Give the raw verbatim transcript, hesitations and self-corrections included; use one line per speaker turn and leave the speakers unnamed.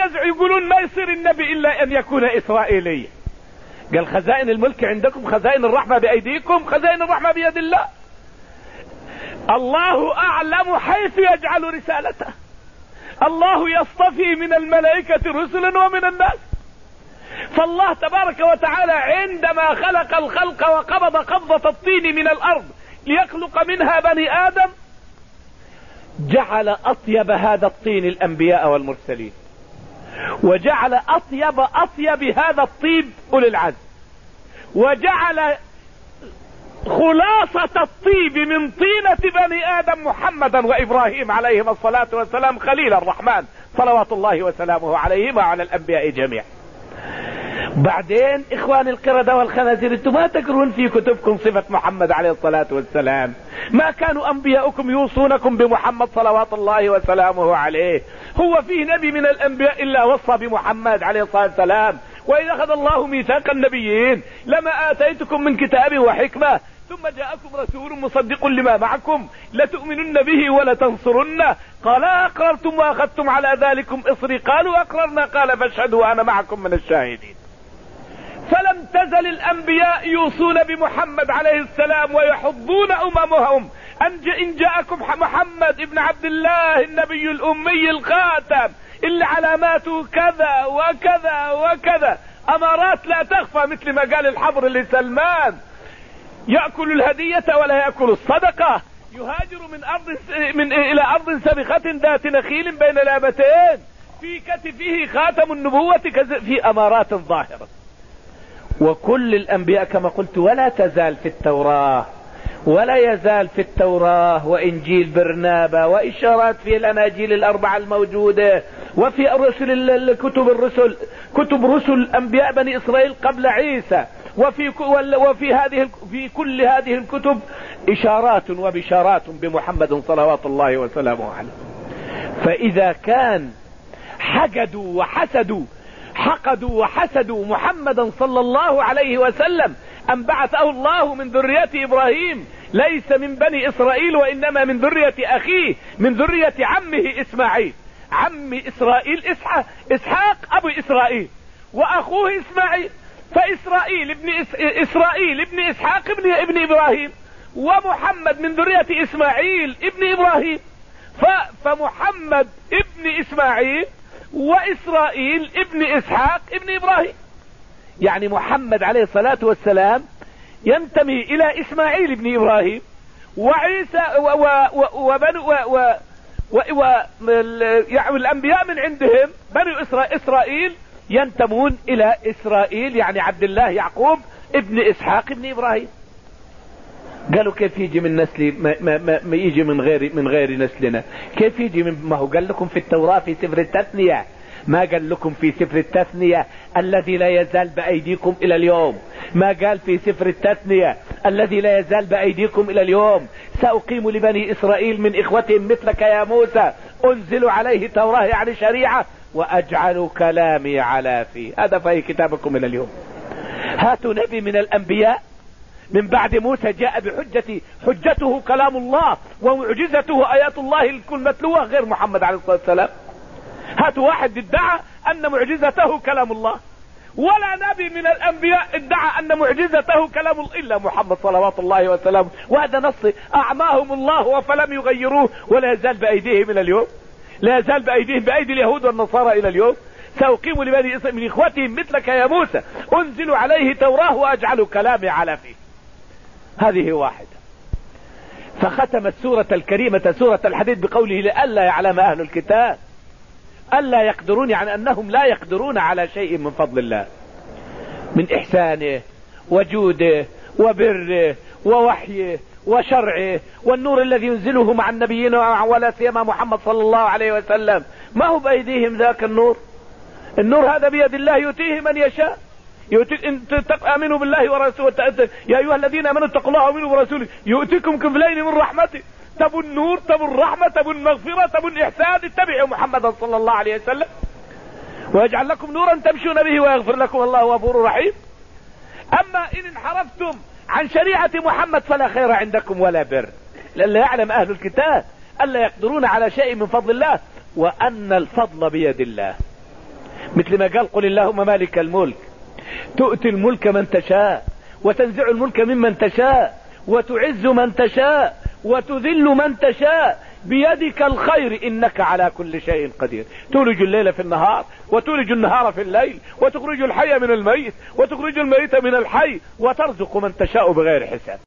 يقولون ما يصير النبي الا ان يكون اسرائيلي. قال خزائن الملك عندكم، خزائن الرحمة بايديكم، خزائن الرحمة بيد الله. الله اعلم حيث يجعل رسالته. الله يصطفي من الملائكة رسلا ومن الناس. فالله تبارك وتعالى عندما خلق الخلق وقبض قبضة الطين من الارض ليخلق منها بني ادم، جعل اطيب هذا الطين الانبياء والمرسلين، وجعل اطيب اطيب هذا الطيب اولي العزم، وجعل خلاصة الطيب من طينة بني ادم محمدا وابراهيم عليهم الصلاة والسلام خليل الرحمن صلوات الله وسلامه عليهما وعلى الانبياء جميعا. بعدين اخوان القردة والخنازير، انتم ما تقرون في كتبكم صفة محمد عليه الصلاة والسلام؟ ما كانوا انبياؤكم يوصونكم بمحمد صلوات الله وسلامه عليه؟ هو فيه نبي من الانبياء الا وصى بمحمد عليه الصلاة والسلام؟ واذا اخذ الله ميثاق النبيين لما اتيتكم من كتاب وحكمة ثم جاءكم رسول مصدق لما معكم لتؤمنن به ولتنصرنه، قال اقررتم واخذتم على ذلكم اصري، قالوا اقررنا، قال فاشهدوا وانا معكم من الشاهدين. فلم تزل الانبياء يوصون بمحمد عليه السلام ويحضون اممهم ان جاءكم محمد ابن عبد الله النبي الامي الخاتم اللي علاماته كذا وكذا وكذا، امارات لا تخفى، مثل ما قال الحبر لسلمان: يأكل الهدية ولا يأكل الصدقة، يهاجر من ارض من الى ارض سبخة ذات نخيل بين لابتين، في كتفه خاتم النبوة، في امارات ظاهرة. وكل الانبياء كما قلت، ولا تزال في التوراة ولا يزال في التوراة وانجيل برنابا واشارات في الاناجيل الاربعة الموجودة، وفي الرسل كتب الرسل كتب رسل انبياء بني اسرائيل قبل عيسى، وفي وفي هذه في كل هذه الكتب اشارات وبشارات بمحمد صلوات الله وسلامه عليه. فاذا كان حقدوا وحسدوا حقدوا وحسدوا محمدا صلى الله عليه وسلم ان بعثه الله من ذرية ابراهيم ليس من بني اسرائيل وانما من ذرية اخيه، من ذرية عمه اسماعيل، عم اسرائيل اسحاق اسحاق ابو اسرائيل، واخوه اسماعيل، فاسرائيل ابن إس... اسرائيل ابن اسحاق ابن ابن ابراهيم، ومحمد من ذرية اسماعيل ابن ابراهيم. ف... فمحمد ابن اسماعيل واسرائيل ابن اسحاق ابن ابراهيم، يعني محمد عليه الصلاة والسلام ينتمي الى اسماعيل ابن ابراهيم، وعيسى وبنو و... و... و... و... يعني الانبياء من عندهم بني إسرائيل ينتمون الى اسرائيل، يعني عبد الله يعقوب ابن اسحاق ابن ابراهيم. قالوا كيف يجي من نسلي ما, ما, ما, ما يجي من غير من غير نسلنا؟ كيف يجي من ما هو قال لكم في التوراة في سفر التثنية، ما قال لكم في سفر التثنية الذي لا يزال بأيديكم الى اليوم، ما قال في سفر التثنية الذي لا يزال بأيديكم الى اليوم: سأقيم لبني اسرائيل من اخوتهم مثلك يا موسى، انزل عليه توراة يعني شريعة، واجعل كلامي على فيه. هذا في كتابكم الى اليوم. هاتوا نبي من الانبياء من بعد موسى جاء بحجة حجته كلام الله ومعجزته ايات الله الكل متلوة غير محمد عليه الصلاة والسلام. هاتوا واحد ادعى ان معجزته كلام الله، ولا نبي من الانبياء ادعى ان معجزته كلام الله الا محمد صلوات الله وسلامه. وهذا نص اعماهم الله فلم يغيروه، ولا يزال بايديهم الى اليوم، لا يزال بايديهم بايدي اليهود والنصارى الى اليوم. سأقيم لبني اسرائيل من اخوتهم مثلك يا موسى، انزل عليه توراة واجعل كلامي على فيه. هذه واحدة. فختم السورة الكريمة سورة الحديد بقوله: لئلا يعلم اهل الكتاب الا يقدرون، يعني انهم لا يقدرون على شيء من فضل الله، من احسانه وجوده وبره ووحيه وشرعه والنور الذي ينزله مع النبيين ولا سيما محمد صلى الله عليه وسلم. ما هو بايديهم ذاك النور، النور هذا بيد الله يؤتيه من يشاء. يؤتي ان تؤمنوا بالله ورسوله، يا ايها الذين امنوا اتقوا الله وامنوا برسوله يؤتكم كفلين من رحمته. تبوا النور، تبوا الرحمه، تبوا المغفره، تبوا الاحسان، اتبعوا محمدا صلى الله عليه وسلم ويجعل لكم نورا تمشون به ويغفر لكم الله غفور رحيم. اما ان انحرفتم عن شريعة محمد فلا خير عندكم ولا بر. لألا يعلم اهل الكتاب الا يقدرون على شيء من فضل الله، وان الفضل بيد الله. مثل ما قال قل اللهم مالك الملك تؤتي الملك من تشاء وتنزع الملك ممن تشاء وتعز من تشاء وتذل من تشاء بيدك الخير انك على كل شيء قدير. تولج الليل في النهار وتولج النهار في الليل وتخرج الحي من الميت وتخرج الميت من الحي وترزق من تشاء بغير حساب.